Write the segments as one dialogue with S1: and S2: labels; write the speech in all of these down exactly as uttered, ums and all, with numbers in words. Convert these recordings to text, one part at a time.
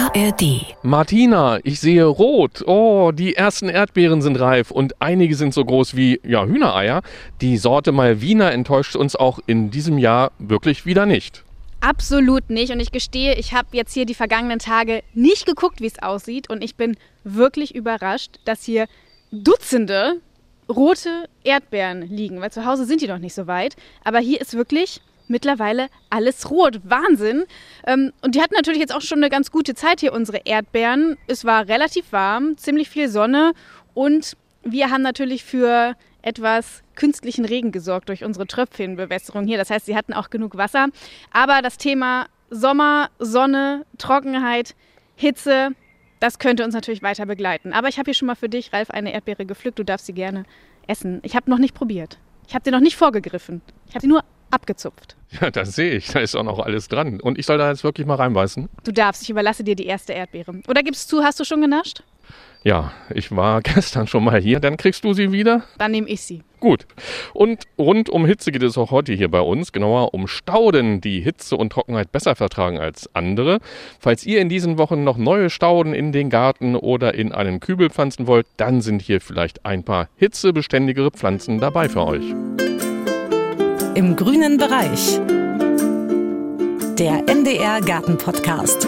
S1: R D.
S2: Martina, ich sehe rot. Oh, die ersten Erdbeeren sind reif und einige sind so groß wie ja, Hühnereier. Die Sorte Malvina enttäuscht uns auch in diesem Jahr wirklich wieder nicht.
S3: Absolut nicht. Und ich gestehe, ich habe jetzt hier die vergangenen Tage nicht geguckt, wie es aussieht. Und ich bin wirklich überrascht, dass hier Dutzende rote Erdbeeren liegen. Weil zu Hause sind die noch nicht so weit. Aber hier ist wirklich mittlerweile alles rot. Wahnsinn. Und die hatten natürlich jetzt auch schon eine ganz gute Zeit hier, unsere Erdbeeren. Es war relativ warm, ziemlich viel Sonne. Und wir haben natürlich für etwas künstlichen Regen gesorgt durch unsere Tröpfchenbewässerung hier. Das heißt, sie hatten auch genug Wasser. Aber das Thema Sommer, Sonne, Trockenheit, Hitze, das könnte uns natürlich weiter begleiten. Aber ich habe hier schon mal für dich, Ralf, eine Erdbeere gepflückt. Du darfst sie gerne essen. Ich habe noch nicht probiert. Ich habe dir noch nicht vorgegriffen. Ich habe sie nur abgezupft.
S2: Ja, das sehe ich. Da ist auch noch alles dran. Und ich soll da jetzt wirklich mal reinbeißen?
S3: Du darfst. Ich überlasse dir die erste Erdbeere. Oder gibst du, hast du schon genascht?
S2: Ja, ich war gestern schon mal hier. Dann kriegst du sie wieder?
S3: Dann nehme ich sie.
S2: Gut. Und rund um Hitze geht es auch heute hier bei uns, genauer um Stauden, die Hitze und Trockenheit besser vertragen als andere. Falls ihr in diesen Wochen noch neue Stauden in den Garten oder in einen Kübel pflanzen wollt, dann sind hier vielleicht ein paar hitzebeständigere Pflanzen dabei für euch.
S1: Im grünen Bereich. Der N D R Garten Podcast.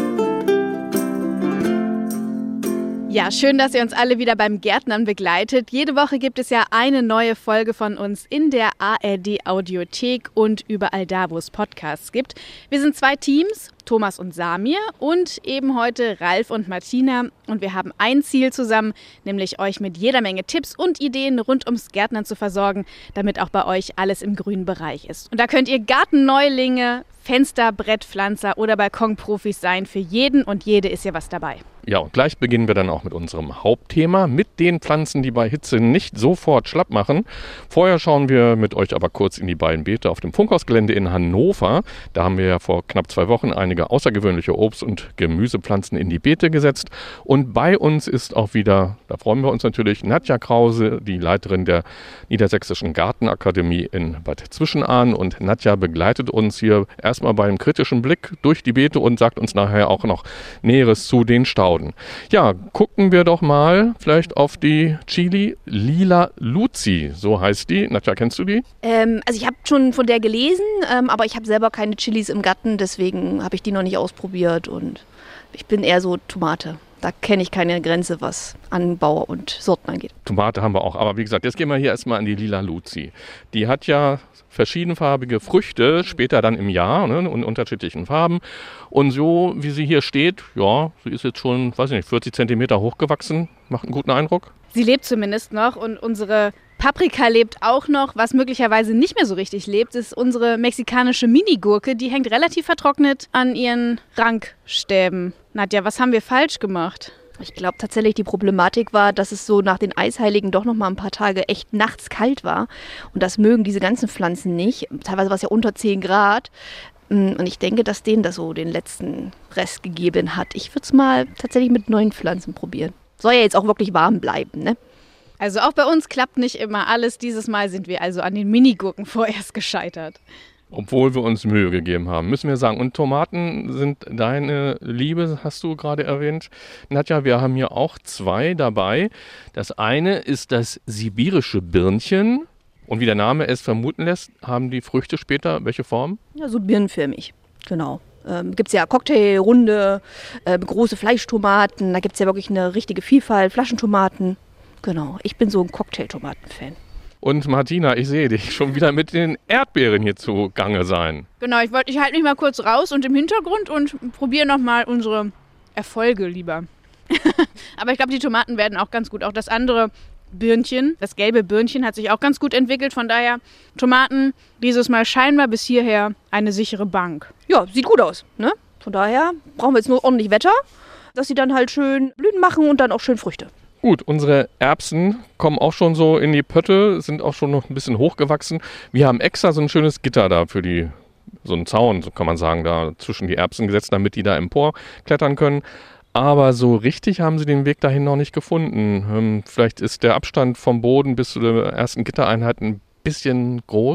S3: Ja, schön, dass ihr uns alle wieder beim Gärtnern begleitet. Jede Woche gibt es ja eine neue Folge von uns in der A R D Audiothek und überall da, wo es Podcasts gibt. Wir sind zwei Teams, Thomas und Samir, und eben heute Ralf und Martina. Und wir haben ein Ziel zusammen, nämlich euch mit jeder Menge Tipps und Ideen rund ums Gärtnern zu versorgen, damit auch bei euch alles im grünen Bereich ist. Und da könnt ihr Gartenneulinge, Fenster, Brettpflanzer oder Balkonprofis sein. Für jeden und jede ist hier was dabei.
S2: Ja, und gleich beginnen wir dann auch mit unserem Hauptthema, mit den Pflanzen, die bei Hitze nicht sofort schlapp machen. Vorher schauen wir mit euch aber kurz in die beiden Beete auf dem Funkhausgelände in Hannover. Da haben wir ja vor knapp zwei Wochen einige außergewöhnliche Obst- und Gemüsepflanzen in die Beete gesetzt. Und bei uns ist auch wieder, da freuen wir uns natürlich, Nadja Krause, die Leiterin der Niedersächsischen Gartenakademie in Bad Zwischenahn. Und Nadja begleitet uns hier erstmal beim kritischen Blick durch die Beete und sagt uns nachher auch noch Näheres zu den Stauden. Ja, gucken wir doch mal vielleicht auf die Chili Lila Luzi, so heißt die. Nadja, kennst du die?
S4: Ähm, also ich habe schon von der gelesen, ähm, aber ich habe selber keine Chilis im Garten, deswegen habe ich die noch nicht ausprobiert und ich bin eher so Tomate. Da kenne ich keine Grenze, was Anbau und Sorten angeht.
S2: Tomate haben wir auch, aber wie gesagt, jetzt gehen wir hier erstmal an die Lila Luzi. Die hat ja verschiedenfarbige Früchte, später dann im Jahr, ne, in unterschiedlichen Farben. Und so, wie sie hier steht, ja, sie ist jetzt schon, weiß ich nicht, vierzig Zentimeter hochgewachsen, macht einen guten Eindruck.
S3: Sie lebt zumindest noch und unsere Paprika lebt auch noch. Was möglicherweise nicht mehr so richtig lebt, ist unsere mexikanische Minigurke. Die hängt relativ vertrocknet an ihren Rankstäben. Nadja, was haben wir falsch gemacht?
S4: Ich glaube tatsächlich, die Problematik war, dass es so nach den Eisheiligen doch noch mal ein paar Tage echt nachts kalt war. Und das mögen diese ganzen Pflanzen nicht. Teilweise war es ja unter zehn Grad. Und ich denke, dass denen das so den letzten Rest gegeben hat. Ich würde es mal tatsächlich mit neuen Pflanzen probieren. Soll ja jetzt auch wirklich warm bleiben, ne?
S3: Also auch bei uns klappt nicht immer alles. Dieses Mal sind wir also an den Minigurken vorerst gescheitert.
S2: Obwohl wir uns Mühe gegeben haben, müssen wir sagen. Und Tomaten sind deine Liebe, hast du gerade erwähnt. Nadja, wir haben hier auch zwei dabei. Das eine ist das sibirische Birnchen. Und wie der Name es vermuten lässt, haben die Früchte später welche Form?
S4: Ja, so birnenförmig, genau. Ähm, gibt es ja Cocktailrunde, äh, große Fleischtomaten, da gibt es ja wirklich eine richtige Vielfalt, Flaschentomaten. Genau, ich bin so ein Cocktailtomaten-Fan.
S2: Und Martina, ich sehe dich schon wieder mit den Erdbeeren hier zugange sein.
S3: Genau, ich, wollt, ich halte mich mal kurz raus und im Hintergrund und probiere nochmal unsere Erfolge lieber. Aber ich glaube, die Tomaten werden auch ganz gut. Auch das andere Birnchen, das gelbe Birnchen hat sich auch ganz gut entwickelt. Von daher, Tomaten dieses Mal scheinbar bis hierher eine sichere Bank.
S4: Ja, sieht gut aus, ne? Von daher brauchen wir jetzt nur ordentlich Wetter, dass sie dann halt schön Blüten machen und dann auch schön Früchte.
S2: Gut, unsere Erbsen kommen auch schon so in die Pötte, sind auch schon noch ein bisschen hochgewachsen. Wir haben extra so ein schönes Gitter da für die, so einen Zaun, so kann man sagen, da zwischen die Erbsen gesetzt, damit die da emporklettern können. Aber so richtig haben sie den Weg dahin noch nicht gefunden. Ähm, vielleicht ist der Abstand vom Boden bis zu der ersten Gittereinheit ein bisschen groß.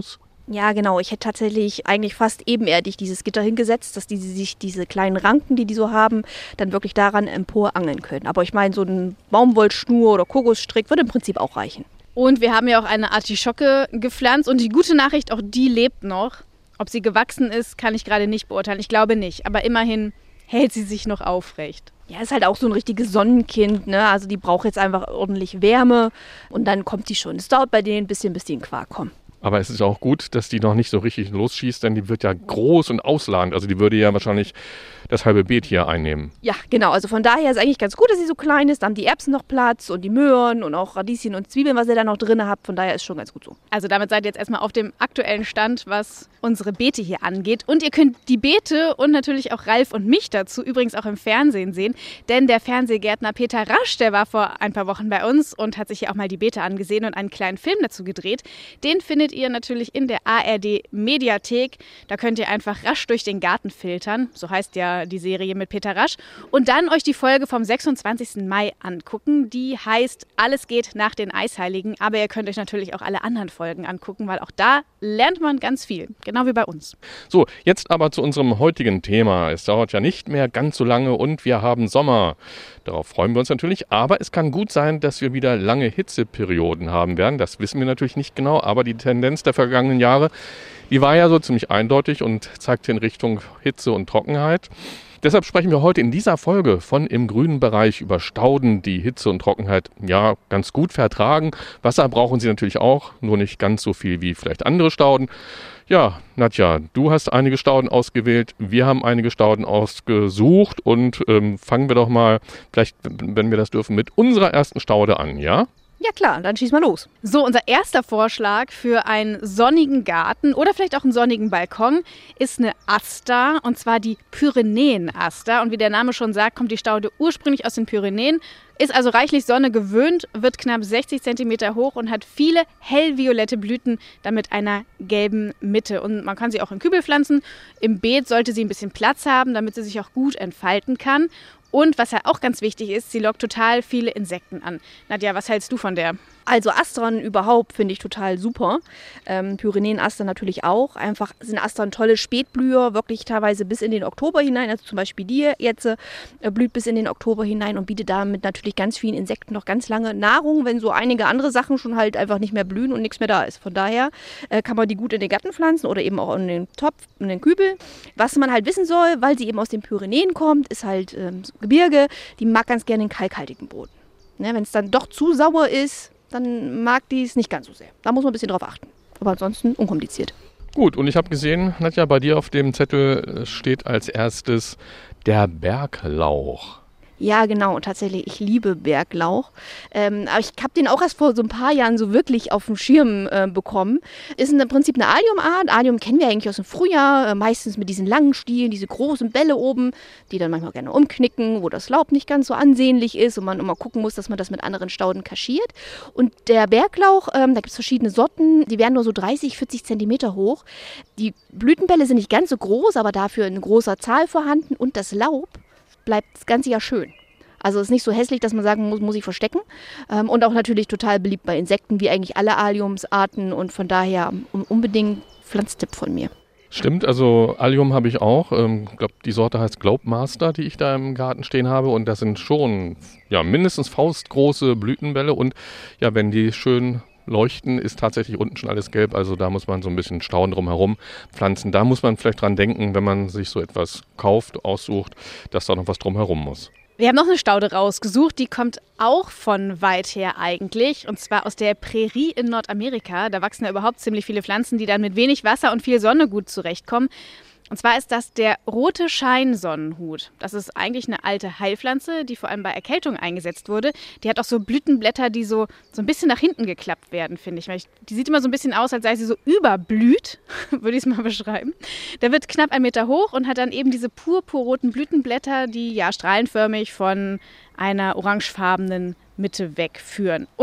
S4: Ja, genau. Ich hätte tatsächlich eigentlich fast ebenerdig dieses Gitter hingesetzt, dass die sich diese kleinen Ranken, die die so haben, dann wirklich daran emporangeln können. Aber ich meine, so ein Baumwollschnur oder Kokosstrick würde im Prinzip auch reichen.
S3: Und wir haben ja auch eine Artischocke gepflanzt und die gute Nachricht, auch die lebt noch. Ob sie gewachsen ist, kann ich gerade nicht beurteilen. Ich glaube nicht, aber immerhin hält sie sich noch aufrecht.
S4: Ja, ist halt auch so ein richtiges Sonnenkind, ne? Also die braucht jetzt einfach ordentlich Wärme und dann kommt die schon. Es dauert bei denen ein bisschen, bis die in Quark kommen.
S2: Aber es ist auch gut, dass die noch nicht so richtig losschießt, denn die wird ja groß und ausladend. Also die würde ja wahrscheinlich das halbe Beet hier einnehmen.
S4: Ja, genau. Also von daher ist eigentlich ganz gut, dass sie so klein ist. Da haben die Erbsen noch Platz und die Möhren und auch Radieschen und Zwiebeln, was ihr da noch drin habt. Von daher ist schon ganz gut so.
S3: Also damit seid ihr jetzt erstmal auf dem aktuellen Stand, was unsere Beete hier angeht. Und ihr könnt die Beete und natürlich auch Ralf und mich dazu übrigens auch im Fernsehen sehen. Denn der Fernsehgärtner Peter Rasch, der war vor ein paar Wochen bei uns und hat sich hier auch mal die Beete angesehen und einen kleinen Film dazu gedreht. Den findet ihr natürlich in der A R D-Mediathek. Da könnt ihr einfach rasch durch den Garten filtern. So heißt ja die Serie mit Peter Rasch. Und dann euch die Folge vom sechsundzwanzigsten Mai angucken. Die heißt Alles geht nach den Eisheiligen. Aber ihr könnt euch natürlich auch alle anderen Folgen angucken, weil auch da lernt man ganz viel. Genau wie bei uns.
S2: So, jetzt aber zu unserem heutigen Thema. Es dauert ja nicht mehr ganz so lange und wir haben Sommer. Darauf freuen wir uns natürlich. Aber es kann gut sein, dass wir wieder lange Hitzeperioden haben werden. Das wissen wir natürlich nicht genau. Aber die Tendenz der vergangenen Jahre, die war ja so ziemlich eindeutig und zeigte in Richtung Hitze und Trockenheit. Deshalb sprechen wir heute in dieser Folge von Im grünen Bereich über Stauden, die Hitze und Trockenheit ja ganz gut vertragen. Wasser brauchen sie natürlich auch, nur nicht ganz so viel wie vielleicht andere Stauden. Ja, Nadja, du hast einige Stauden ausgewählt, wir haben einige Stauden ausgesucht und ähm, fangen wir doch mal, vielleicht, wenn wir das dürfen, mit unserer ersten Staude an, ja?
S4: Ja klar, dann schieß mal los.
S3: So, unser erster Vorschlag für einen sonnigen Garten oder vielleicht auch einen sonnigen Balkon ist eine Aster, und zwar die Pyrenäen-Aster. Und wie der Name schon sagt, kommt die Staude ursprünglich aus den Pyrenäen, ist also reichlich Sonne gewöhnt, wird knapp sechzig Zentimeter hoch und hat viele hellviolette Blüten, damit einer gelben Mitte. Und man kann sie auch in Kübel pflanzen. Im Beet sollte sie ein bisschen Platz haben, damit sie sich auch gut entfalten kann. Und was ja auch ganz wichtig ist, sie lockt total viele Insekten an. Nadja, was hältst du von der?
S4: Also Astern überhaupt finde ich total super. Ähm, Pyrenäen-Aster natürlich auch. Einfach sind Astern tolle Spätblüher, wirklich teilweise bis in den Oktober hinein. Also zum Beispiel die jetzt äh, blüht bis in den Oktober hinein und bietet damit natürlich ganz vielen Insekten noch ganz lange Nahrung, wenn so einige andere Sachen schon halt einfach nicht mehr blühen und nichts mehr da ist. Von daher äh, kann man die gut in den Garten pflanzen oder eben auch in den Topf, in den Kübel. Was man halt wissen soll, weil sie eben aus den Pyrenäen kommt, ist halt ähm, so Gebirge, die mag ganz gerne den kalkhaltigen Boden. Ne, wenn es dann doch zu sauer ist, dann mag die es nicht ganz so sehr. Da muss man ein bisschen drauf achten. Aber ansonsten unkompliziert.
S2: Gut, und ich habe gesehen, Nadja, bei dir auf dem Zettel steht als erstes der Berglauch.
S4: Ja, genau, tatsächlich. Ich liebe Berglauch. Ähm, aber ich habe den auch erst vor so ein paar Jahren so wirklich auf dem Schirm äh, bekommen. Ist im Prinzip eine Alliumart. Allium kennen wir eigentlich aus dem Frühjahr, äh, meistens mit diesen langen Stielen, diese großen Bälle oben, die dann manchmal gerne umknicken, wo das Laub nicht ganz so ansehnlich ist und man immer gucken muss, dass man das mit anderen Stauden kaschiert. Und der Berglauch, ähm, da gibt es verschiedene Sorten, die werden nur so dreißig, vierzig Zentimeter hoch. Die Blütenbälle sind nicht ganz so groß, aber dafür in großer Zahl vorhanden und das Laub bleibt das ganze Jahr schön. Also ist nicht so hässlich, dass man sagen muss, muss ich verstecken. Ähm, und auch natürlich total beliebt bei Insekten, wie eigentlich alle Alliumsarten. Und von daher um, unbedingt Pflanztipp von mir.
S2: Stimmt, also Allium habe ich auch. Ich ähm, glaube, die Sorte heißt Globemaster, die ich da im Garten stehen habe. Und das sind schon ja, mindestens faustgroße Blütenbälle. Und ja, wenn die schön leuchten, ist tatsächlich unten schon alles gelb. Also da muss man so ein bisschen Stauden drumherum pflanzen. Da muss man vielleicht dran denken, wenn man sich so etwas kauft, aussucht, dass da noch was drumherum muss.
S3: Wir haben noch eine Staude rausgesucht, die kommt auch von weit her eigentlich, und zwar aus der Prärie in Nordamerika. Da wachsen ja überhaupt ziemlich viele Pflanzen, die dann mit wenig Wasser und viel Sonne gut zurechtkommen. Und zwar ist das der rote Scheinsonnenhut. Das ist eigentlich eine alte Heilpflanze, die vor allem bei Erkältung eingesetzt wurde. Die hat auch so Blütenblätter, die so, so ein bisschen nach hinten geklappt werden, finde ich. Die sieht immer so ein bisschen aus, als sei sie so überblüht, würde ich es mal beschreiben. Der wird knapp einen Meter hoch und hat dann eben diese purpurroten Blütenblätter, die ja strahlenförmig von einer orangefarbenen Mitte wegführen. Und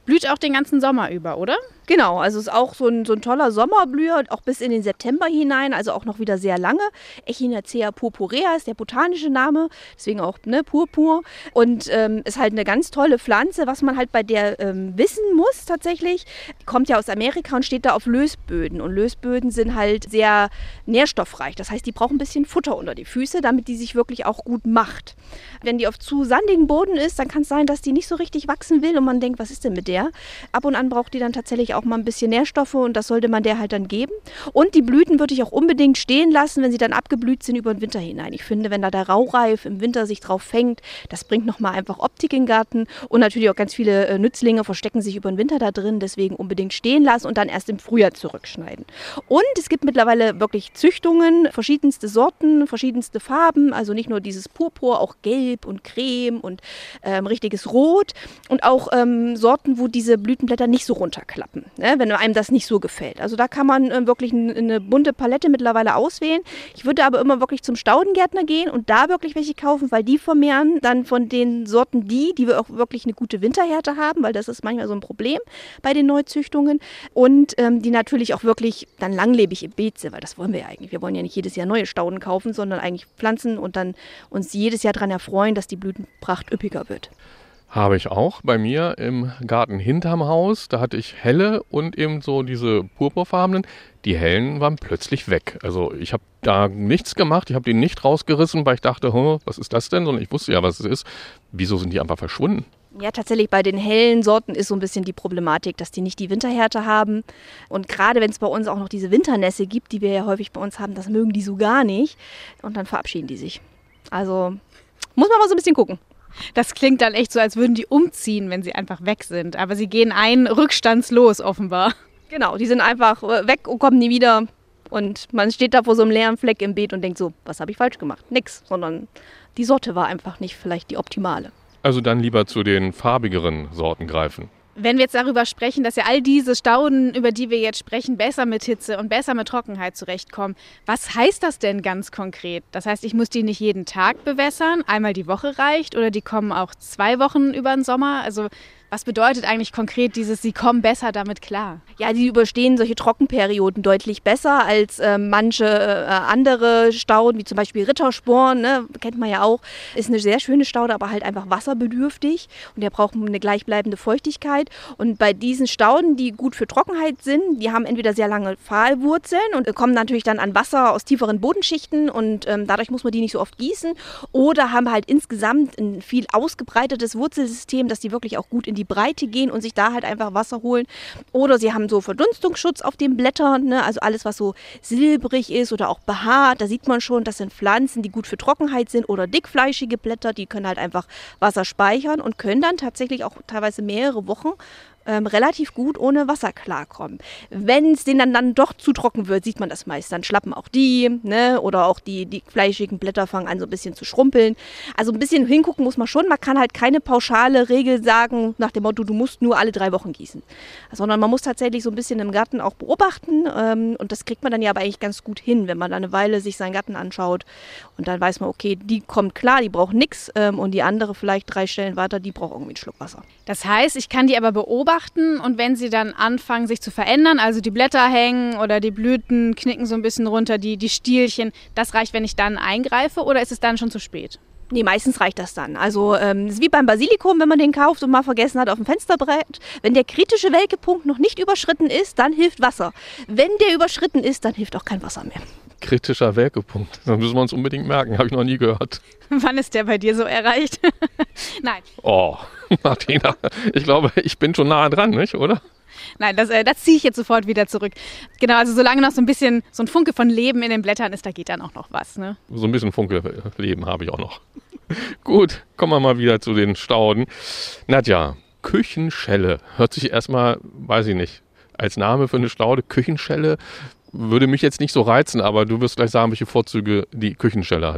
S3: Blüht auch den ganzen Sommer über, oder?
S4: Genau, also es ist auch so ein, so ein toller Sommerblüher, auch bis in den September hinein, also auch noch wieder sehr lange. Echinacea purpurea ist der botanische Name, deswegen auch ne, Purpur. Und ähm, ist halt eine ganz tolle Pflanze, was man halt bei der ähm, wissen muss tatsächlich. Die kommt ja aus Amerika und steht da auf Lösböden. Und Lösböden sind halt sehr nährstoffreich. Das heißt, die brauchen ein bisschen Futter unter die Füße, damit die sich wirklich auch gut macht. Wenn die auf zu sandigem Boden ist, dann kann es sein, dass die nicht so richtig wachsen will und man denkt, was ist denn mit der? Ab und an braucht die dann tatsächlich auch mal ein bisschen Nährstoffe und das sollte man der halt dann geben. Und die Blüten würde ich auch unbedingt stehen lassen, wenn sie dann abgeblüht sind über den Winter hinein. Ich finde, wenn da der Raureif im Winter sich drauf fängt, das bringt nochmal einfach Optik in den Garten und natürlich auch ganz viele äh, Nützlinge verstecken sich über den Winter da drin, deswegen unbedingt stehen lassen und dann erst im Frühjahr zurückschneiden. Und es gibt mittlerweile wirklich Züchtungen, verschiedenste Sorten, verschiedenste Farben, also nicht nur dieses Purpur, auch gelb und creme und ähm, richtiges Rot und auch ähm, Sorten, wo diese Blütenblätter nicht so runterklappen, ne, wenn einem das nicht so gefällt. Also da kann man äh, wirklich ein, eine bunte Palette mittlerweile auswählen. Ich würde aber immer wirklich zum Staudengärtner gehen und da wirklich welche kaufen, weil die vermehren dann von den Sorten die, die wir auch wirklich eine gute Winterhärte haben, weil das ist manchmal so ein Problem bei den Neuzüchtungen und ähm, die natürlich auch wirklich dann langlebig im Beet sind, weil das wollen wir ja eigentlich. Wir wollen ja nicht jedes Jahr neue Stauden kaufen, sondern eigentlich pflanzen und dann uns jedes Jahr daran erfreuen, dass die Blütenpracht üppiger wird.
S2: Habe ich auch bei mir im Garten hinterm Haus. Da hatte ich helle und eben so diese purpurfarbenen. Die hellen waren plötzlich weg. Also ich habe da nichts gemacht. Ich habe die nicht rausgerissen, weil ich dachte, was ist das denn? Sondern ich wusste ja, was es ist. Wieso sind die einfach verschwunden?
S4: Ja, tatsächlich bei den hellen Sorten ist so ein bisschen die Problematik, dass die nicht die Winterhärte haben. Und gerade wenn es bei uns auch noch diese Winternässe gibt, die wir ja häufig bei uns haben, das mögen die so gar nicht. Und dann verabschieden die sich. Also muss man mal so ein bisschen gucken.
S3: Das klingt dann echt so, als würden die umziehen, wenn sie einfach weg sind. Aber sie gehen ein rückstandslos offenbar.
S4: Genau, die sind einfach weg und kommen nie wieder. Und man steht da vor so einem leeren Fleck im Beet und denkt so, was habe ich falsch gemacht? Nix, sondern die Sorte war einfach nicht vielleicht die optimale.
S2: Also dann lieber zu den farbigeren Sorten greifen.
S3: Wenn wir jetzt darüber sprechen, dass ja all diese Stauden, über die wir jetzt sprechen, besser mit Hitze und besser mit Trockenheit zurechtkommen, was heißt das denn ganz konkret? Das heißt, ich muss die nicht jeden Tag bewässern, einmal die Woche reicht oder die kommen auch zwei Wochen über den Sommer? Also was bedeutet eigentlich konkret dieses, sie kommen besser damit klar?
S4: Ja, die überstehen solche Trockenperioden deutlich besser als äh, manche äh, andere Stauden, wie zum Beispiel Rittersporn, ne, kennt man ja auch. Ist eine sehr schöne Staude, aber halt einfach wasserbedürftig und der braucht eine gleichbleibende Feuchtigkeit. Und bei diesen Stauden, die gut für Trockenheit sind, die haben entweder sehr lange Pfahlwurzeln und kommen natürlich dann an Wasser aus tieferen Bodenschichten und ähm, dadurch muss man die nicht so oft gießen. Oder haben halt insgesamt ein viel ausgebreitetes Wurzelsystem, dass die wirklich auch gut in die Breite gehen und sich da halt einfach Wasser holen. Oder sie haben so Verdunstungsschutz auf den Blättern, ne? Also alles, was so silbrig ist oder auch behaart, da sieht man schon, das sind Pflanzen, die gut für Trockenheit sind oder dickfleischige Blätter, die können halt einfach Wasser speichern und können dann tatsächlich auch teilweise mehrere Wochen Ähm, relativ gut ohne Wasser klarkommen. Wenn es denen dann, dann doch zu trocken wird, sieht man das meist. Dann schlappen auch die, ne? Oder auch die, die fleischigen Blätter fangen an so ein bisschen zu schrumpeln. Also ein bisschen hingucken muss man schon. Man kann halt keine pauschale Regel sagen nach dem Motto, du musst nur alle drei Wochen gießen. Sondern man muss tatsächlich so ein bisschen im Garten auch beobachten ähm, und das kriegt man dann ja aber eigentlich ganz gut hin, wenn man dann eine Weile sich seinen Garten anschaut und dann weiß man, okay, die kommt klar, die braucht nichts ähm, und die andere vielleicht drei Stellen weiter, die braucht irgendwie einen Schluck Wasser.
S3: Das heißt, ich kann die aber beobachten und wenn sie dann anfangen, sich zu verändern, also die Blätter hängen oder die Blüten knicken so ein bisschen runter, die, die Stielchen, das reicht, wenn ich dann eingreife oder ist es dann schon zu spät?
S4: Nee, meistens reicht das dann. Also ähm, ist wie beim Basilikum, wenn man den kauft und mal vergessen hat auf dem Fensterbrett. Wenn der kritische Welkepunkt noch nicht überschritten ist, dann hilft Wasser. Wenn der überschritten ist, dann hilft auch kein Wasser mehr.
S2: Kritischer Welkepunkt, das müssen wir uns unbedingt merken, habe ich noch nie gehört.
S3: Wann ist der bei dir so erreicht? Nein.
S2: Oh, Martina, ich glaube, ich bin schon nah dran, nicht, oder?
S3: Nein, das, äh, das ziehe ich jetzt sofort wieder zurück. Genau, also solange noch so ein bisschen so ein Funke von Leben in den Blättern ist, da geht dann auch noch was. Ne?
S2: So ein bisschen Funke Leben habe ich auch noch. Gut, kommen wir mal wieder zu den Stauden. Nadja, Küchenschelle, hört sich erstmal, weiß ich nicht, als Name für eine Staude, Küchenschelle, würde mich jetzt nicht so reizen, aber du wirst gleich sagen, welche Vorzüge die Küchenschelle hat.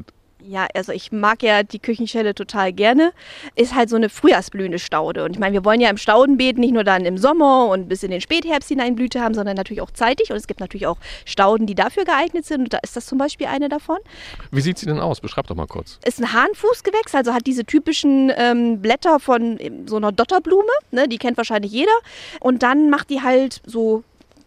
S4: Ja, also ich mag ja die Küchenschelle total gerne. Ist halt so eine frühjahrsblühende Staude. Und ich meine, wir wollen ja im Staudenbeet nicht nur dann im Sommer und bis in den Spätherbst hinein Blüte haben, sondern natürlich auch zeitig. Und es gibt natürlich auch Stauden, die dafür geeignet sind. Und da ist das zum Beispiel eine davon.
S2: Wie sieht sie denn aus? Beschreib doch mal kurz.
S4: Ist ein Hahnfußgewächs, also hat diese typischen ähm, Blätter von so einer Dotterblume. Ne, die kennt wahrscheinlich jeder. Und dann macht die halt so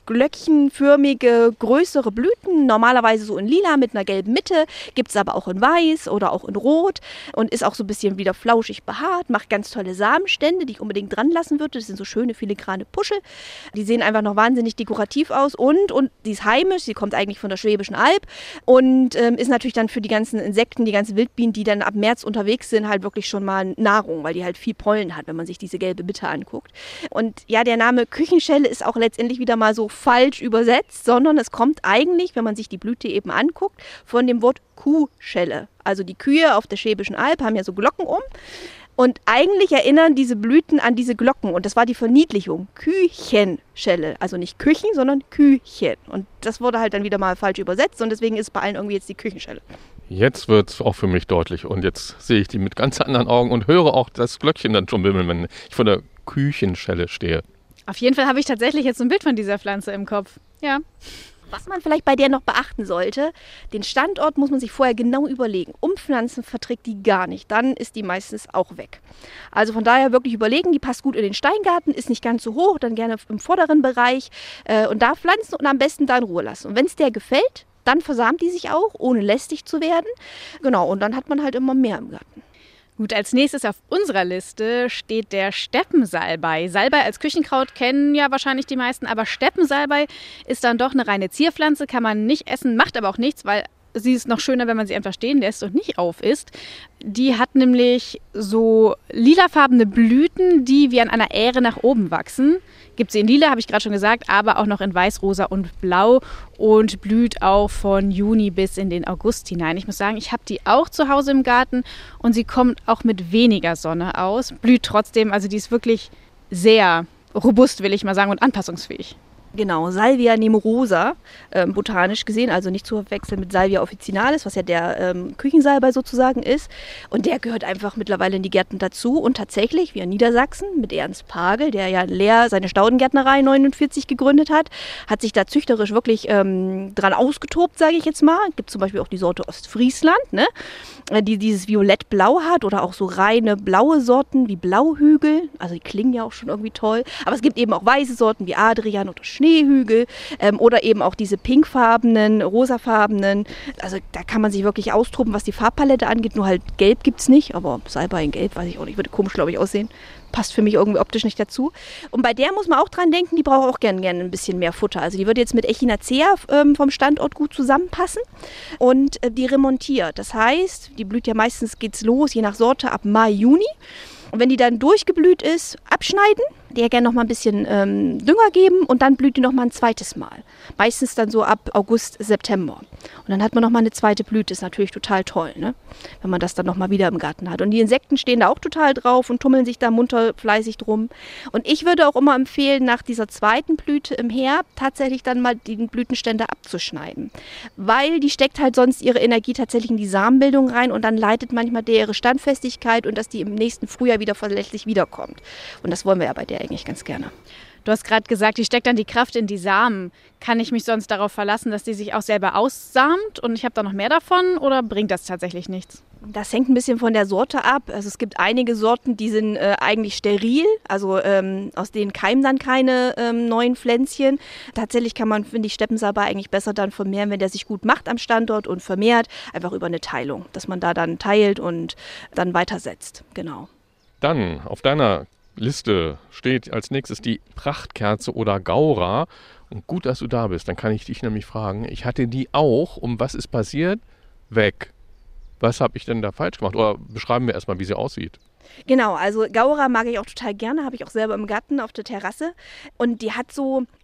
S4: glöckchenförmige, größere Blüten, normalerweise so in lila mit einer gelben Mitte, gibt es aber auch in weiß oder auch in rot und ist auch so ein bisschen wieder flauschig behaart, macht ganz tolle Samenstände, die ich unbedingt dran lassen würde. Das sind so schöne filigrane Puschel. Die sehen einfach noch wahnsinnig dekorativ aus und, und sie ist heimisch, sie kommt eigentlich von der Schwäbischen Alb und ähm, ist natürlich dann für die ganzen Insekten, die ganzen Wildbienen, die dann ab März unterwegs sind, halt wirklich schon mal Nahrung, weil die halt viel Pollen hat, wenn man sich diese gelbe Mitte anguckt. Und ja, der Name Küchenschelle ist auch letztendlich wieder mal so falsch übersetzt, sondern es kommt eigentlich, wenn man sich die Blüte eben anguckt, von dem Wort Kuhschelle. Also die Kühe auf der Schwäbischen Alb haben ja so Glocken um und eigentlich erinnern diese Blüten an diese Glocken und das war die Verniedlichung, Küchenschelle. Also nicht Küchen, sondern Küchen. Und das wurde halt dann wieder mal falsch übersetzt und deswegen ist bei allen irgendwie jetzt die Küchenschelle.
S2: Jetzt wird es auch für mich deutlich und jetzt sehe ich die mit ganz anderen Augen und höre auch das Glöckchen dann schon bimmeln, wenn ich vor der Küchenschelle stehe.
S3: Auf jeden Fall habe ich tatsächlich jetzt so ein Bild von dieser Pflanze im Kopf. Ja.
S4: Was man vielleicht bei der noch beachten sollte, den Standort muss man sich vorher genau überlegen. Umpflanzen verträgt die gar nicht, dann ist die meistens auch weg. Also von daher wirklich überlegen, die passt gut in den Steingarten, ist nicht ganz so hoch, dann gerne im vorderen Bereich äh, und da pflanzen und am besten da in Ruhe lassen. Und wenn es der gefällt, dann versamt die sich auch, ohne lästig zu werden. Genau, und dann hat man halt immer mehr im Garten.
S3: Gut, als nächstes auf unserer Liste steht der Steppensalbei. Salbei als Küchenkraut kennen ja wahrscheinlich die meisten, aber Steppensalbei ist dann doch eine reine Zierpflanze, kann man nicht essen, macht aber auch nichts, weil sie ist noch schöner, wenn man sie einfach stehen lässt und nicht aufisst. Die hat nämlich so lilafarbene Blüten, die wie an einer Ähre nach oben wachsen. Gibt sie in lila, habe ich gerade schon gesagt, aber auch noch in weiß, rosa und blau und blüht auch von Juni bis in den August hinein. Ich muss sagen, ich habe die auch zu Hause im Garten und sie kommt auch mit weniger Sonne aus, blüht trotzdem, also die ist wirklich sehr robust, will ich mal sagen, und anpassungsfähig.
S4: Genau, Salvia nemorosa, ähm, botanisch gesehen, also nicht zu verwechseln mit Salvia officinalis, was ja der ähm, Küchensalbei sozusagen ist. Und der gehört einfach mittlerweile in die Gärten dazu. Und tatsächlich, wie in Niedersachsen, mit Ernst Pagel, der ja in Leer seine Staudengärtnerei neunundvierzig gegründet hat, hat sich da züchterisch wirklich ähm, dran ausgetobt, sage ich jetzt mal. Es gibt zum Beispiel auch die Sorte Ostfriesland, ne? Die dieses Violett-Blau hat oder auch so reine blaue Sorten wie Blauhügel. Also die klingen ja auch schon irgendwie toll. Aber es gibt eben auch weiße Sorten wie Adrian oder Schneehügel ähm, oder eben auch diese pinkfarbenen, rosafarbenen. Also da kann man sich wirklich austoben, was die Farbpalette angeht. Nur halt gelb gibt es nicht, aber Salbei in gelb, weiß ich auch nicht, würde komisch, glaube ich, aussehen. Passt für mich irgendwie optisch nicht dazu. Und bei der muss man auch dran denken, die braucht auch gerne gern ein bisschen mehr Futter. Also die wird jetzt mit Echinacea ähm, vom Standort gut zusammenpassen und äh, die remontiert. Das heißt, die blüht ja meistens, geht's los, je nach Sorte, ab Mai, Juni. Und wenn die dann durchgeblüht ist, abschneiden, der gerne noch mal ein bisschen ähm, Dünger geben und dann blüht die noch mal ein zweites Mal. Meistens dann so ab August, September. Und dann hat man noch mal eine zweite Blüte. Ist natürlich total toll, ne? Wenn man das dann noch mal wieder im Garten hat. Und die Insekten stehen da auch total drauf und tummeln sich da munter fleißig drum. Und ich würde auch immer empfehlen, nach dieser zweiten Blüte im Herbst tatsächlich dann mal die Blütenstände abzuschneiden. Weil die steckt halt sonst ihre Energie tatsächlich in die Samenbildung rein und dann leidet manchmal der ihre Standfestigkeit und dass die im nächsten Frühjahr wieder verlässlich wiederkommt. Und das wollen wir ja bei der eigentlich ganz gerne.
S3: Du hast gerade gesagt, die steckt dann die Kraft in die Samen. Kann ich mich sonst darauf verlassen, dass die sich auch selber aussamt und ich habe da noch mehr davon oder bringt das tatsächlich nichts?
S4: Das hängt ein bisschen von der Sorte ab. Also es gibt einige Sorten, die sind äh, eigentlich steril, also ähm, aus denen keimen dann keine ähm, neuen Pflänzchen. Tatsächlich kann man, finde ich, Steppensalbei eigentlich besser dann vermehren, wenn der sich gut macht am Standort und vermehrt, einfach über eine Teilung, dass man da dann teilt und dann weitersetzt. Genau.
S2: Dann auf deiner Liste steht als nächstes die Prachtkerze oder Gaura. Und gut, dass du da bist. Dann kann ich dich nämlich fragen, ich hatte die auch. Und was ist passiert? Weg. Was habe ich denn da falsch gemacht? Oder beschreiben wir erstmal, wie sie aussieht.
S4: Genau, also Gaura mag ich auch total gerne, habe ich auch selber im Garten auf der Terrasse. Und die hat so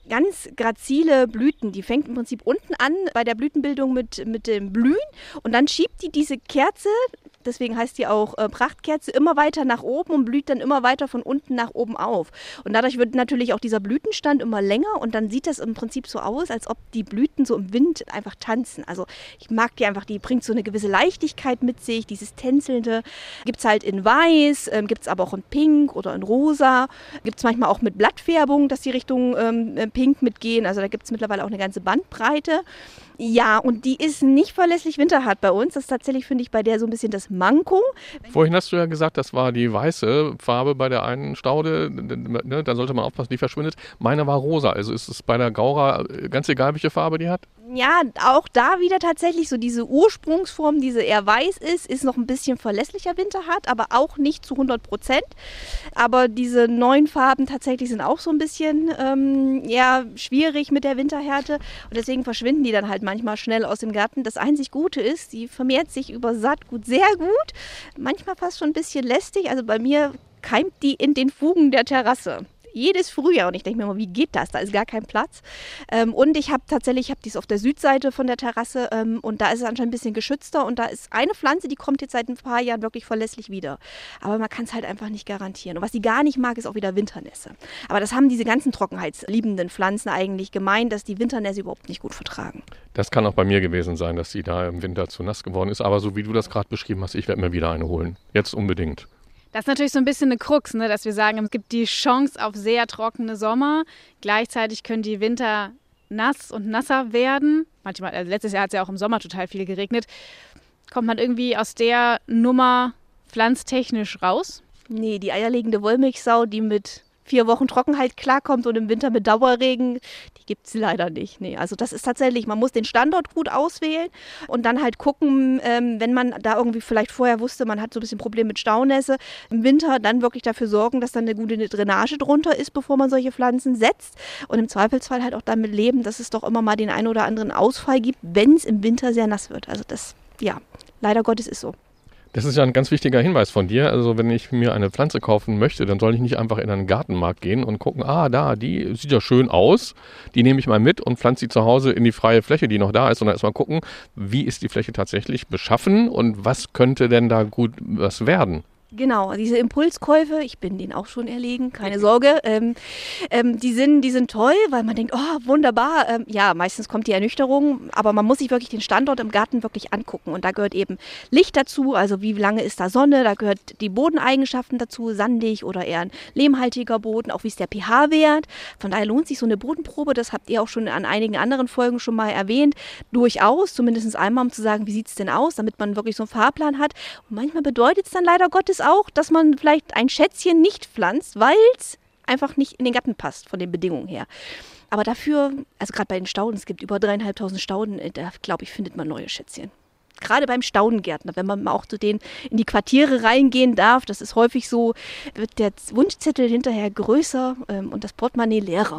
S4: ganz grazile Blüten. Die fängt im Prinzip unten an bei der Blütenbildung mit, mit dem Blühen und dann schiebt die diese Kerze, deswegen heißt die auch äh, Prachtkerze, immer weiter nach oben und blüht dann immer weiter von unten nach oben auf. Und dadurch wird natürlich auch dieser Blütenstand immer länger und dann sieht das im Prinzip so aus, als ob die Blüten so im Wind einfach tanzen. Also ich mag die einfach, die bringt so eine gewisse Leichtigkeit mit sich, dieses Tänzelnde. Gibt es halt in Weiß, ähm, gibt es aber auch in Pink oder in Rosa. Gibt es manchmal auch mit Blattfärbung, dass die Richtung ähm, Pink mitgehen. Also da gibt es mittlerweile auch eine ganze Bandbreite. Ja, und die ist nicht verlässlich winterhart bei uns. Das ist tatsächlich, finde ich, bei der so ein bisschen das Manko.
S2: Vorhin hast du ja gesagt, das war die weiße Farbe bei der einen Staude. Ne, da sollte man aufpassen, die verschwindet. Meine war rosa. Also ist es bei der Gaura ganz egal, welche Farbe die hat?
S4: Ja, auch da wieder tatsächlich so diese Ursprungsform, diese eher weiß ist, ist noch ein bisschen verlässlicher winterhart, aber auch nicht zu hundert Prozent. Aber diese neuen Farben tatsächlich sind auch so ein bisschen ähm, ja, schwierig mit der Winterhärte und deswegen verschwinden die dann halt manchmal schnell aus dem Garten. Das einzig Gute ist, die vermehrt sich über Saatgut sehr gut, manchmal fast schon ein bisschen lästig. Also bei mir keimt die in den Fugen der Terrasse. Jedes Frühjahr und ich denke mir immer, wie geht das? Da ist gar kein Platz. Ähm, und ich habe tatsächlich, ich habe dies auf der Südseite von der Terrasse ähm, und da ist es anscheinend ein bisschen geschützter und da ist eine Pflanze, die kommt jetzt seit ein paar Jahren wirklich verlässlich wieder. Aber man kann es halt einfach nicht garantieren. Und was sie gar nicht mag, ist auch wieder Winternässe. Aber das haben diese ganzen trockenheitsliebenden Pflanzen eigentlich gemeint, dass die Winternässe überhaupt nicht gut vertragen.
S2: Das kann auch bei mir gewesen sein, dass sie da im Winter zu nass geworden ist. Aber so wie du das gerade beschrieben hast, ich werde mir wieder eine holen. Jetzt unbedingt.
S3: Das ist natürlich so ein bisschen eine Krux, ne, dass wir sagen, es gibt die Chance auf sehr trockene Sommer. Gleichzeitig können die Winter nass und nasser werden. Manchmal, also letztes Jahr hat es ja auch im Sommer total viel geregnet. Kommt man irgendwie aus der Nummer pflanztechnisch raus?
S4: Nee, die eierlegende Wollmilchsau, die mit vier Wochen Trockenheit klarkommt und im Winter mit Dauerregen, die gibt es leider nicht. Nee, also das ist tatsächlich, man muss den Standort gut auswählen und dann halt gucken, ähm, wenn man da irgendwie vielleicht vorher wusste, man hat so ein bisschen Probleme mit Staunässe, im Winter dann wirklich dafür sorgen, dass dann eine gute Drainage drunter ist, bevor man solche Pflanzen setzt und im Zweifelsfall halt auch damit leben, dass es doch immer mal den einen oder anderen Ausfall gibt, wenn es im Winter sehr nass wird. Also das, ja, leider Gottes ist so.
S2: Das ist ja ein ganz wichtiger Hinweis von dir. Also wenn ich mir eine Pflanze kaufen möchte, dann soll ich nicht einfach in einen Gartenmarkt gehen und gucken, ah, da, die sieht ja schön aus, die nehme ich mal mit und pflanze sie zu Hause in die freie Fläche, die noch da ist, sondern erstmal gucken, wie ist die Fläche tatsächlich beschaffen und was könnte denn da gut was werden?
S4: Genau, diese Impulskäufe, ich bin denen auch schon erlegen, keine Sorge, ähm, ähm, die, sind, die sind toll, weil man denkt, oh, wunderbar. Ähm, ja, meistens kommt die Ernüchterung, aber man muss sich wirklich den Standort im Garten wirklich angucken. Und da gehört eben Licht dazu, also wie lange ist da Sonne, da gehört die Bodeneigenschaften dazu, sandig oder eher ein lehmhaltiger Boden, auch wie ist der pH-Wert. Von daher lohnt sich so eine Bodenprobe, das habt ihr auch schon an einigen anderen Folgen schon mal erwähnt, durchaus, zumindest einmal, um zu sagen, wie sieht es denn aus, damit man wirklich so einen Fahrplan hat. Und manchmal bedeutet es dann leider Gottes auch, dass man vielleicht ein Schätzchen nicht pflanzt, weil es einfach nicht in den Garten passt, von den Bedingungen her. Aber dafür, also gerade bei den Stauden, es gibt über dreieinhalbtausend Stauden, da glaube ich, findet man neue Schätzchen. Gerade beim Staudengärtner, wenn man mal auch zu denen in die Quartiere reingehen darf, das ist häufig so, wird der Wunschzettel hinterher größer ähm, und das Portemonnaie leerer.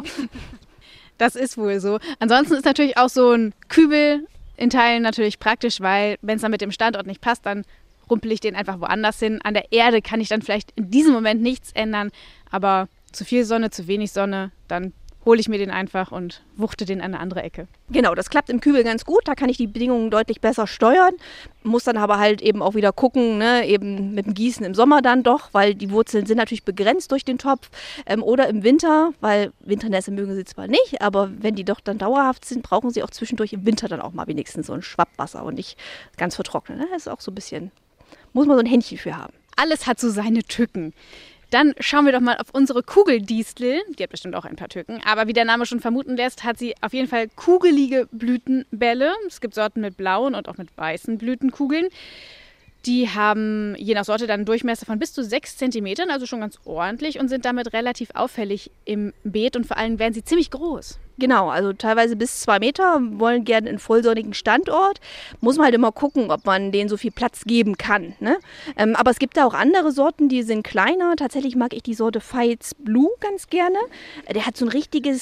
S3: Das ist wohl so. Ansonsten ist natürlich auch so ein Kübel in Teilen natürlich praktisch, weil wenn es dann mit dem Standort nicht passt, dann rumpel ich den einfach woanders hin. An der Erde kann ich dann vielleicht in diesem Moment nichts ändern, aber zu viel Sonne, zu wenig Sonne, dann hole ich mir den einfach und wuchte den an eine andere Ecke.
S4: Genau, das klappt im Kübel ganz gut, da kann ich die Bedingungen deutlich besser steuern, muss dann aber halt eben auch wieder gucken, ne, eben mit dem Gießen im Sommer dann doch, weil die Wurzeln sind natürlich begrenzt durch den Topf ähm, oder im Winter, weil Winternässe mögen sie zwar nicht, aber wenn die doch dann dauerhaft sind, brauchen sie auch zwischendurch im Winter dann auch mal wenigstens so ein Schwappwasser und nicht ganz vertrocknen. Ne? Das ist auch so ein bisschen, muss man so ein Händchen für haben.
S3: Alles hat so seine Tücken. Dann schauen wir doch mal auf unsere Kugeldistel. Die hat bestimmt auch ein paar Tücken. Aber wie der Name schon vermuten lässt, hat sie auf jeden Fall kugelige Blütenbälle. Es gibt Sorten mit blauen und auch mit weißen Blütenkugeln. Die haben je nach Sorte dann einen Durchmesser von bis zu sechs Zentimetern, also schon ganz ordentlich und sind damit relativ auffällig im Beet und vor allem werden sie ziemlich groß.
S4: Genau, also teilweise bis zwei Meter, wollen gerne einen vollsonnigen Standort. Muss man halt immer gucken, ob man denen so viel Platz geben kann. Ne? Ähm, aber es gibt da auch andere Sorten, die sind kleiner. Tatsächlich mag ich die Sorte Pfalz Blue ganz gerne. Der hat so ein richtiges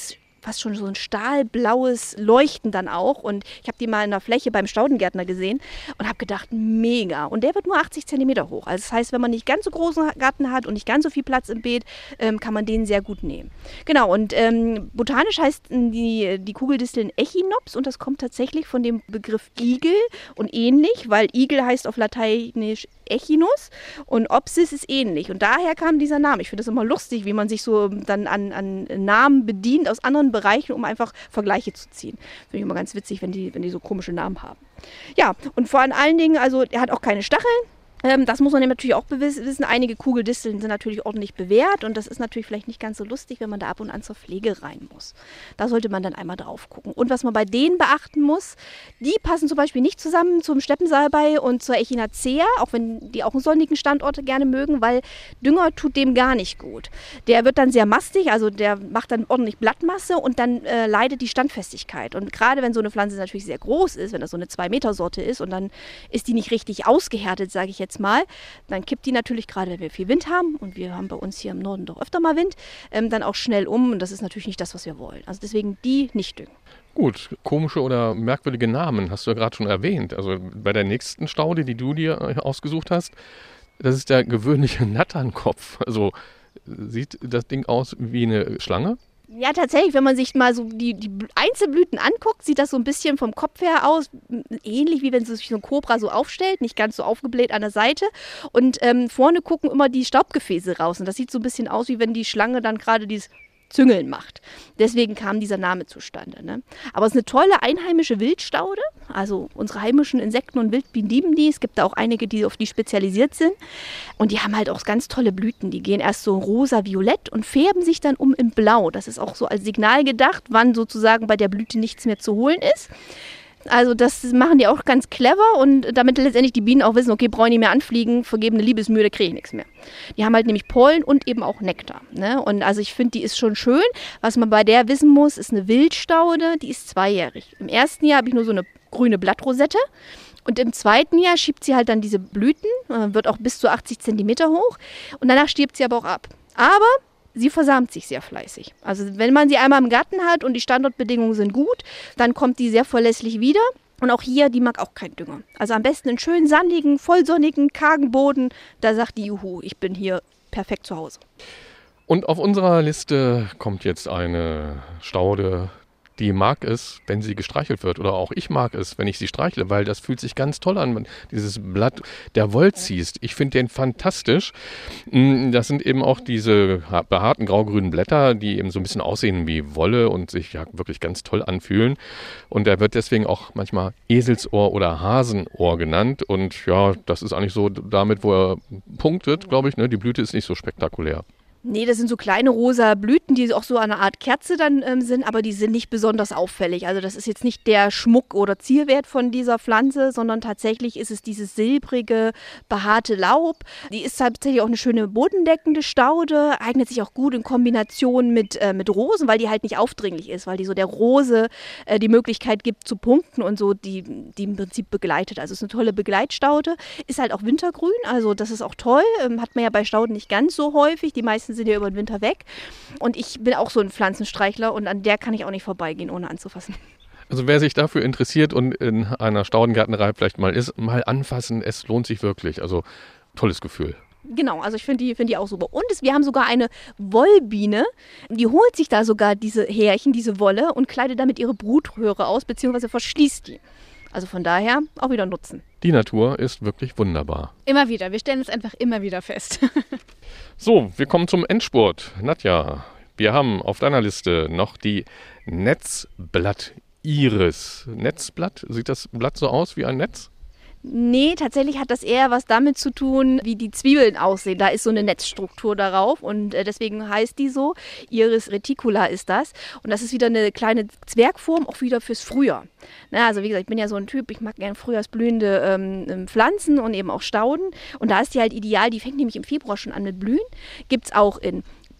S4: fast schon so ein stahlblaues Leuchten dann auch. Und ich habe die mal in der Fläche beim Staudengärtner gesehen und habe gedacht, mega. Und der wird nur achtzig Zentimeter hoch. Also das heißt, wenn man nicht ganz so großen Garten hat und nicht ganz so viel Platz im Beet, ähm, kann man den sehr gut nehmen. Genau, und ähm, botanisch heißt die, die Kugeldisteln Echinops und das kommt tatsächlich von dem Begriff Igel und ähnlich, weil Igel heißt auf Lateinisch Echinus und Opsis ist ähnlich. Und daher kam dieser Name. Ich finde das immer lustig, wie man sich so dann an, an Namen bedient aus anderen Bereichen, um einfach Vergleiche zu ziehen. Finde ich immer ganz witzig, wenn die, wenn die so komische Namen haben. Ja, und vor allen Dingen, also er hat auch keine Stacheln. Ähm, das muss man natürlich auch wissen. Einige Kugeldisteln sind natürlich ordentlich bewährt und das ist natürlich vielleicht nicht ganz so lustig, wenn man da ab und an zur Pflege rein muss. Da sollte man dann einmal drauf gucken. Und was man bei denen beachten muss, die passen zum Beispiel nicht zusammen zum Steppensalbei und zur Echinacea, auch wenn die auch einen sonnigen Standort gerne mögen, weil Dünger tut dem gar nicht gut. Der wird dann sehr mastig, also der macht dann ordentlich Blattmasse und dann äh, leidet die Standfestigkeit. Und gerade wenn so eine Pflanze natürlich sehr groß ist, wenn das so eine zwei Meter Sorte ist und dann ist die nicht richtig ausgehärtet, sage ich jetzt mal, dann kippt die natürlich, gerade wenn wir viel Wind haben, und wir haben bei uns hier im Norden doch öfter mal Wind, ähm, dann auch schnell um und das ist natürlich nicht das, was wir wollen. Also deswegen die nicht düngen.
S2: Gut, komische oder merkwürdige Namen hast du ja gerade schon erwähnt. Also bei der nächsten Staude, die du dir ausgesucht hast, das ist der gewöhnliche Natternkopf. Also sieht das Ding aus wie eine Schlange?
S4: Ja, tatsächlich, wenn man sich mal so die, die Einzelblüten anguckt, sieht das so ein bisschen vom Kopf her aus, ähnlich wie wenn sich so ein Kobra so aufstellt, nicht ganz so aufgebläht an der Seite. Und ähm, vorne gucken immer die Staubgefäße raus. Und das sieht so ein bisschen aus, wie wenn die Schlange dann gerade dieses Züngeln macht. Deswegen kam dieser Name zustande. Ne? Aber es ist eine tolle einheimische Wildstaude. Also unsere heimischen Insekten und Wildbienen lieben die. Es gibt da auch einige, die auf die spezialisiert sind. Und die haben halt auch ganz tolle Blüten. Die gehen erst so rosa-violett und färben sich dann um in blau. Das ist auch so als Signal gedacht, wann sozusagen bei der Blüte nichts mehr zu holen ist. Also das machen die auch ganz clever und damit letztendlich die Bienen auch wissen, okay, brauche ich nicht mehr anfliegen, vergebene Liebesmühe, da kriege ich nichts mehr. Die haben halt nämlich Pollen und eben auch Nektar. Ne? Und also ich finde, die ist schon schön. Was man bei der wissen muss, ist eine Wildstaude, die ist zweijährig. Im ersten Jahr habe ich nur so eine grüne Blattrosette. Und im zweiten Jahr schiebt sie halt dann diese Blüten, wird auch bis zu achtzig Zentimeter hoch. Und danach stirbt sie aber auch ab. Aber sie versamt sich sehr fleißig. Also wenn man sie einmal im Garten hat und die Standortbedingungen sind gut, dann kommt die sehr verlässlich wieder. Und auch hier, die mag auch keinen Dünger. Also am besten einen schönen sandigen, vollsonnigen, kargen Boden. Da sagt die, juhu, ich bin hier perfekt zu Hause.
S2: Und auf unserer Liste kommt jetzt eine Staude, die mag es, wenn sie gestreichelt wird. Oder auch ich mag es, wenn ich sie streichle, weil das fühlt sich ganz toll an. Dieses Blatt der Wollziest. Ich finde den fantastisch. Das sind eben auch diese behaarten grau-grünen Blätter, die eben so ein bisschen aussehen wie Wolle und sich ja wirklich ganz toll anfühlen. Und der wird deswegen auch manchmal Eselsohr oder Hasenohr genannt. Und ja, das ist eigentlich so damit, wo er punktet, glaube ich. Ne? Die Blüte ist nicht so spektakulär.
S4: Nee, das sind so kleine rosa Blüten, die auch so eine Art Kerze dann ähm, sind, aber die sind nicht besonders auffällig. Also das ist jetzt nicht der Schmuck oder Zielwert von dieser Pflanze, sondern tatsächlich ist es dieses silbrige, behaarte Laub. Die ist tatsächlich auch eine schöne bodendeckende Staude, eignet sich auch gut in Kombination mit, äh, mit Rosen, weil die halt nicht aufdringlich ist, weil die so der Rose äh, die Möglichkeit gibt zu punkten und so die, die im Prinzip begleitet. Also es ist eine tolle Begleitstaude, ist halt auch wintergrün, also das ist auch toll, ähm, hat man ja bei Stauden nicht ganz so häufig, die meisten sind ja über den Winter weg. Und ich bin auch so ein Pflanzenstreichler und an der kann ich auch nicht vorbeigehen, ohne anzufassen.
S2: Also wer sich dafür interessiert und in einer Staudengärtnerei vielleicht mal ist, mal anfassen, es lohnt sich wirklich. Also tolles Gefühl.
S4: Genau, also ich finde die, find die auch super. Und es, wir haben sogar eine Wollbiene, die holt sich da sogar diese Härchen, diese Wolle und kleidet damit ihre Brutröhre aus, beziehungsweise verschließt die. Also von daher auch wieder nutzen.
S2: Die Natur ist wirklich wunderbar.
S3: Immer wieder, wir stellen es einfach immer wieder fest.
S2: So, wir kommen zum Endspurt. Nadja, wir haben auf deiner Liste noch die Netzblatt-Iris. Netzblatt, sieht das Blatt so aus wie ein Netz?
S4: Nee, tatsächlich hat das eher was damit zu tun, wie die Zwiebeln aussehen. Da ist so eine Netzstruktur darauf und äh, deswegen heißt die so. Iris reticula ist das. Und das ist wieder eine kleine Zwergform, auch wieder fürs Frühjahr. Na, also wie gesagt, ich bin ja so ein Typ, ich mag gerne frühjahrsblühende ähm, Pflanzen und eben auch Stauden. Und da ist die halt ideal, die fängt nämlich im Februar schon an mit Blühen. Gibt es auch in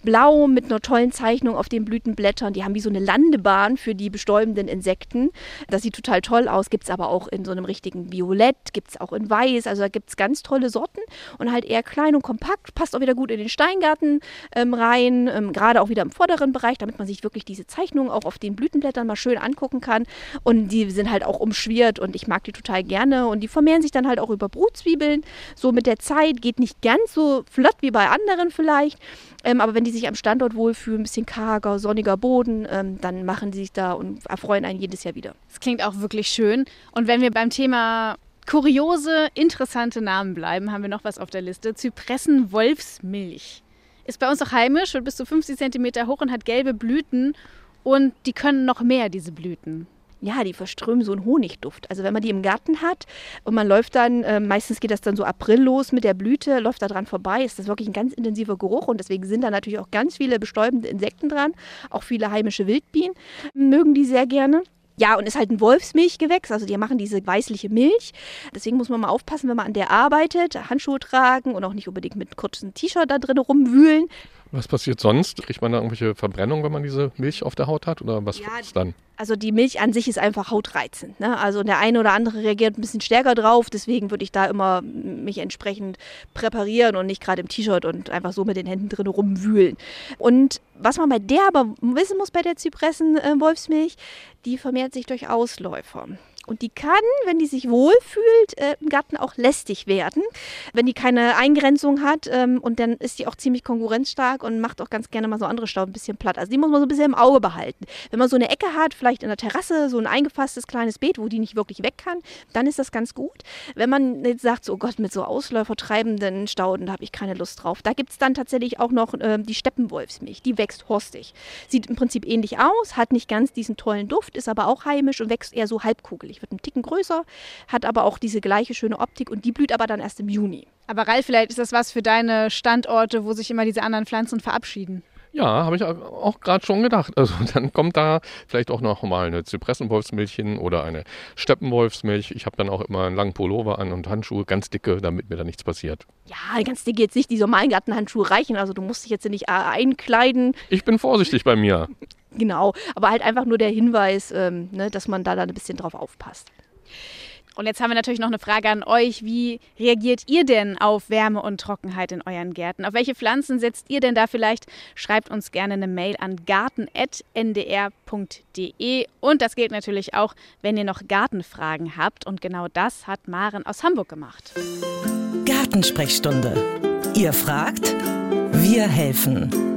S4: blau mit einer tollen Zeichnung auf den Blütenblättern. Die haben wie so eine Landebahn für die bestäubenden Insekten. Das sieht total toll aus. Gibt es aber auch in so einem richtigen Violett, gibt es auch in Weiß. Also da gibt es ganz tolle Sorten und halt eher klein und kompakt. Passt auch wieder gut in den Steingarten ähm, rein, ähm, gerade auch wieder im vorderen Bereich, damit man sich wirklich diese Zeichnungen auch auf den Blütenblättern mal schön angucken kann. Und die sind halt auch umschwirrt und ich mag die total gerne. Und die vermehren sich dann halt auch über Brutzwiebeln. So mit der Zeit, geht nicht ganz so flott wie bei anderen vielleicht. Ähm, aber wenn die sich am Standort wohlfühlen, ein bisschen karger, sonniger Boden, ähm, dann machen die sich da und erfreuen einen jedes Jahr wieder.
S3: Das klingt auch wirklich schön. Und wenn wir beim Thema kuriose, interessante Namen bleiben, haben wir noch was auf der Liste. Zypressen-Wolfsmilch. Ist bei uns auch heimisch, wird bis zu fünfzig Zentimeter hoch und hat gelbe Blüten. Und die können noch mehr, diese Blüten.
S4: Ja, die verströmen so einen Honigduft. Also wenn man die im Garten hat und man läuft dann, äh, meistens geht das dann so April los mit der Blüte, läuft da dran vorbei, ist das wirklich ein ganz intensiver Geruch und deswegen sind da natürlich auch ganz viele bestäubende Insekten dran, auch viele heimische Wildbienen mögen die sehr gerne. Ja, und ist halt ein Wolfsmilchgewächs, also die machen diese weißliche Milch. Deswegen muss man mal aufpassen, wenn man an der arbeitet, Handschuhe tragen und auch nicht unbedingt mit einem kurzen T-Shirt da drin rumwühlen.
S2: Was passiert sonst? Kriegt man da irgendwelche Verbrennungen, wenn man diese Milch auf der Haut hat? Oder was
S4: Ja,
S2: ist dann?
S4: Also die Milch an sich ist einfach hautreizend. Ne? Also der eine oder andere reagiert ein bisschen stärker drauf. Deswegen würde ich da immer mich entsprechend präparieren und nicht gerade im T-Shirt und einfach so mit den Händen drin rumwühlen. Und was man bei der aber wissen muss bei der Zypressen-Wolfsmilch, die vermehrt sich durch Ausläufer. Und die kann, wenn die sich wohlfühlt, äh, im Garten auch lästig werden, wenn die keine Eingrenzung hat. Ähm, und dann ist die auch ziemlich konkurrenzstark und macht auch ganz gerne mal so andere Stauden ein bisschen platt. Also die muss man so ein bisschen im Auge behalten. Wenn man so eine Ecke hat, vielleicht in der Terrasse, so ein eingefasstes kleines Beet, wo die nicht wirklich weg kann, dann ist das ganz gut. Wenn man jetzt sagt, so, oh Gott, mit so ausläufertreibenden Stauden, da habe ich keine Lust drauf. Da gibt es dann tatsächlich auch noch äh, die Steppenwolfsmilch. Die wächst horstig. Sieht im Prinzip ähnlich aus, hat nicht ganz diesen tollen Duft, ist aber auch heimisch und wächst eher so halbkugelig. Wird einen Ticken größer, hat aber auch diese gleiche schöne Optik und die blüht aber dann erst im Juni.
S3: Aber Ralf, vielleicht ist das was für deine Standorte, wo sich immer diese anderen Pflanzen verabschieden.
S2: Ja, habe ich auch gerade schon gedacht. Also dann kommt da vielleicht auch noch mal eine Zypressenwolfsmilch hin oder eine Steppenwolfsmilch. Ich habe dann auch immer einen langen Pullover an und Handschuhe, ganz dicke, damit mir da nichts passiert.
S4: Ja, ganz dicke jetzt nicht, die normalen Gartenhandschuhe reichen. Also du musst dich jetzt nicht einkleiden.
S2: Ich bin vorsichtig bei mir.
S4: Genau, aber halt einfach nur der Hinweis, ähm, ne, dass man da dann ein bisschen drauf aufpasst.
S3: Und jetzt haben wir natürlich noch eine Frage an euch. Wie reagiert ihr denn auf Wärme und Trockenheit in euren Gärten? Auf welche Pflanzen setzt ihr denn da vielleicht? Schreibt uns gerne eine Mail an garten at n d r punkt d e. Und das gilt natürlich auch, wenn ihr noch Gartenfragen habt. Und genau das hat Maren aus Hamburg gemacht.
S1: Gartensprechstunde. Ihr fragt, wir helfen.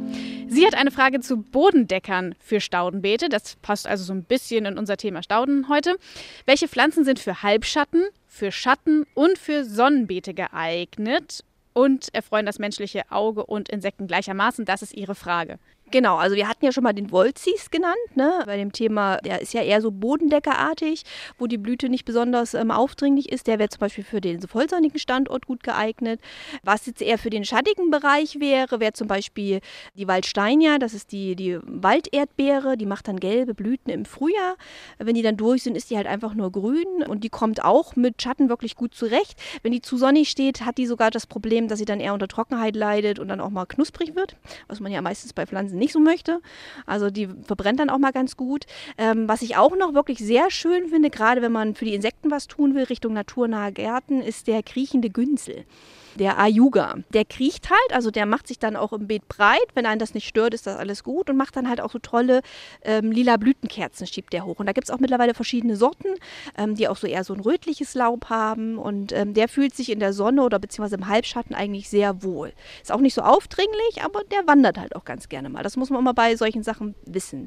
S3: Sie hat eine Frage zu Bodendeckern für Staudenbeete. Das passt also so ein bisschen in unser Thema Stauden heute. Welche Pflanzen sind für Halbschatten, für Schatten und für Sonnenbeete geeignet und erfreuen das menschliche Auge und Insekten gleichermaßen? Das ist ihre Frage.
S4: Genau, also wir hatten ja schon mal den Wolzis genannt, ne? Bei dem Thema, der ist ja eher so bodendeckerartig, wo die Blüte nicht besonders ähm, aufdringlich ist. Der wäre zum Beispiel für den vollsonnigen Standort gut geeignet. Was jetzt eher für den schattigen Bereich wäre, wäre zum Beispiel die Waldsteinia, das ist die, die Walderdbeere, die macht dann gelbe Blüten im Frühjahr. Wenn die dann durch sind, ist die halt einfach nur grün und die kommt auch mit Schatten wirklich gut zurecht. Wenn die zu sonnig steht, hat die sogar das Problem, dass sie dann eher unter Trockenheit leidet und dann auch mal knusprig wird, was man ja meistens bei Pflanzen nicht so möchte. Also die verbrennt dann auch mal ganz gut. Ähm, was ich auch noch wirklich sehr schön finde, gerade wenn man für die Insekten was tun will, Richtung naturnahe Gärten, ist der kriechende Günsel. Der Ayuga. Der kriecht halt, also der macht sich dann auch im Beet breit. Wenn einen das nicht stört, ist das alles gut und macht dann halt auch so tolle ähm, lila Blütenkerzen, schiebt der hoch. Und da gibt es auch mittlerweile verschiedene Sorten, ähm, die auch so eher so ein rötliches Laub haben und ähm, der fühlt sich in der Sonne oder beziehungsweise im Halbschatten eigentlich sehr wohl. Ist auch nicht so aufdringlich, aber der wandert halt auch ganz gerne mal. Das muss man immer bei solchen Sachen wissen.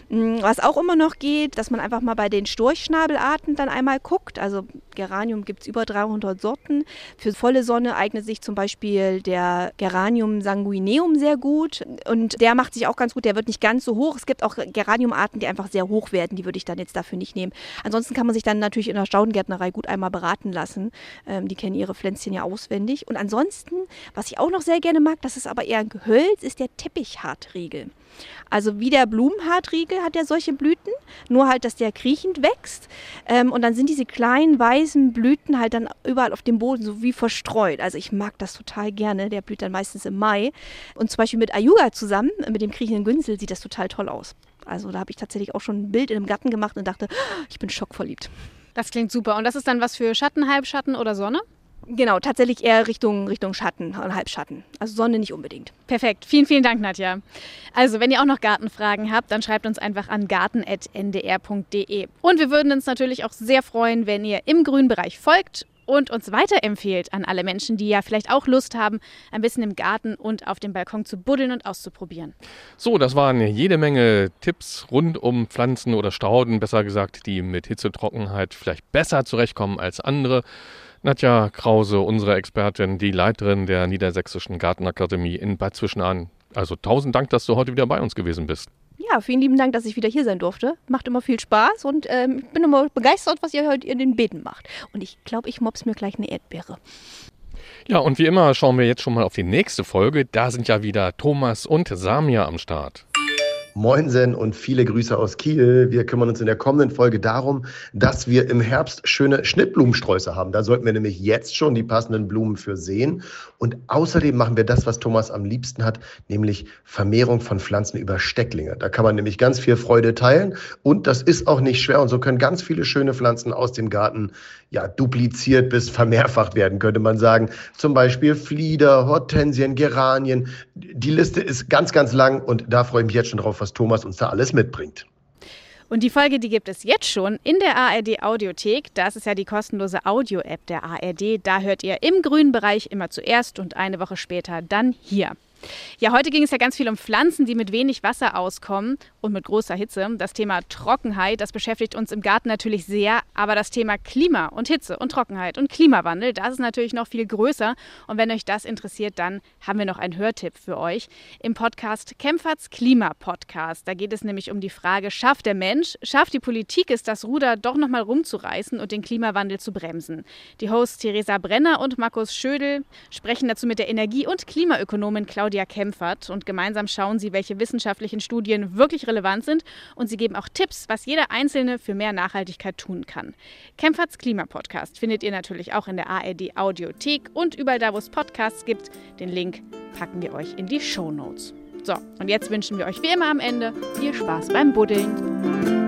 S4: Was auch immer noch geht, dass man einfach mal bei den Storchschnabelarten dann einmal guckt. Also Geranium gibt es über dreihundert Sorten. Für volle Sonne eignet sich zum Beispiel der Geranium sanguineum sehr gut und der macht sich auch ganz gut, der wird nicht ganz so hoch. Es gibt auch Geraniumarten, die einfach sehr hoch werden, die würde ich dann jetzt dafür nicht nehmen. Ansonsten kann man sich dann natürlich in der Staudengärtnerei gut einmal beraten lassen. Ähm, die kennen ihre Pflänzchen ja auswendig. Und ansonsten, was ich auch noch sehr gerne mag, das ist aber eher ein Gehölz, ist der Teppichhartriegel. Also wie der Blumenhartriegel hat er solche Blüten, nur halt, dass der kriechend wächst. Ähm, und dann sind diese kleinen weißen Blüten halt dann überall auf dem Boden so wie verstreut. Also ich mag das total gerne. Der blüht dann meistens im Mai. Und zum Beispiel mit Ayuga zusammen, mit dem kriechenden Günzel, sieht das total toll aus. Also da habe ich tatsächlich auch schon ein Bild in einem Garten gemacht und dachte, ich bin schockverliebt.
S3: Das klingt super. Und das ist dann was für Schatten, Halbschatten oder Sonne?
S4: Genau, tatsächlich eher Richtung, Richtung Schatten und Halbschatten. Also Sonne nicht unbedingt.
S3: Perfekt. Vielen, vielen Dank, Nadja. Also, wenn ihr auch noch Gartenfragen habt, dann schreibt uns einfach an garten punkt n d r punkt d e. Und wir würden uns natürlich auch sehr freuen, wenn ihr im Grünbereich folgt und uns weiterempfehlt an alle Menschen, die ja vielleicht auch Lust haben, ein bisschen im Garten und auf dem Balkon zu buddeln und auszuprobieren.
S2: So, das waren jede Menge Tipps rund um Pflanzen oder Stauden, besser gesagt, die mit Hitze, Trockenheit vielleicht besser zurechtkommen als andere. Nadja Krause, unsere Expertin, die Leiterin der Niedersächsischen Gartenakademie in Bad Zwischenahn. Also tausend Dank, dass du heute wieder bei uns gewesen bist.
S4: Ja, vielen lieben Dank, dass ich wieder hier sein durfte. Macht immer viel Spaß und ähm, ich bin immer begeistert, was ihr heute in den Beeten macht. Und ich glaube, ich mobs mir gleich eine Erdbeere.
S2: Ja, und wie immer schauen wir jetzt schon mal auf die nächste Folge. Da sind ja wieder Thomas und Samia am Start.
S5: Moinsen und viele Grüße aus Kiel. Wir kümmern uns in der kommenden Folge darum, dass wir im Herbst schöne Schnittblumensträuße haben. Da sollten wir nämlich jetzt schon die passenden Blumen für sehen. Und außerdem machen wir das, was Thomas am liebsten hat, nämlich Vermehrung von Pflanzen über Stecklinge. Da kann man nämlich ganz viel Freude teilen und das ist auch nicht schwer. Und so können ganz viele schöne Pflanzen aus dem Garten ja dupliziert bis vermehrfacht werden, könnte man sagen. Zum Beispiel Flieder, Hortensien, Geranien. Die Liste ist ganz, ganz lang und da freue ich mich jetzt schon drauf, was Thomas uns da alles mitbringt.
S3: Und die Folge, die gibt es jetzt schon in der A R D Audiothek. Das ist ja die kostenlose Audio-App der A R D. Da hört ihr im grünen Bereich immer zuerst und eine Woche später dann hier. Ja, heute ging es ja ganz viel um Pflanzen, die mit wenig Wasser auskommen und mit großer Hitze. Das Thema Trockenheit, das beschäftigt uns im Garten natürlich sehr, aber das Thema Klima und Hitze und Trockenheit und Klimawandel, das ist natürlich noch viel größer. Und wenn euch das interessiert, dann haben wir noch einen Hörtipp für euch im Podcast Kempferts Klima-Podcast. Da geht es nämlich um die Frage, schafft der Mensch, schafft die Politik es, das Ruder doch nochmal rumzureißen und den Klimawandel zu bremsen? Die Hosts Theresa Brenner und Markus Schödel sprechen dazu mit der Energie- und Klimaökonomin Claudia Kempfert und gemeinsam schauen sie, welche wissenschaftlichen Studien wirklich relevant sind und sie geben auch Tipps, was jeder Einzelne für mehr Nachhaltigkeit tun kann. Kempferts Klima-Podcast findet ihr natürlich auch in der A R D Audiothek und überall da, wo es Podcasts gibt. Den Link packen wir euch in die Shownotes. So, und jetzt wünschen wir euch wie immer am Ende viel Spaß beim Buddeln.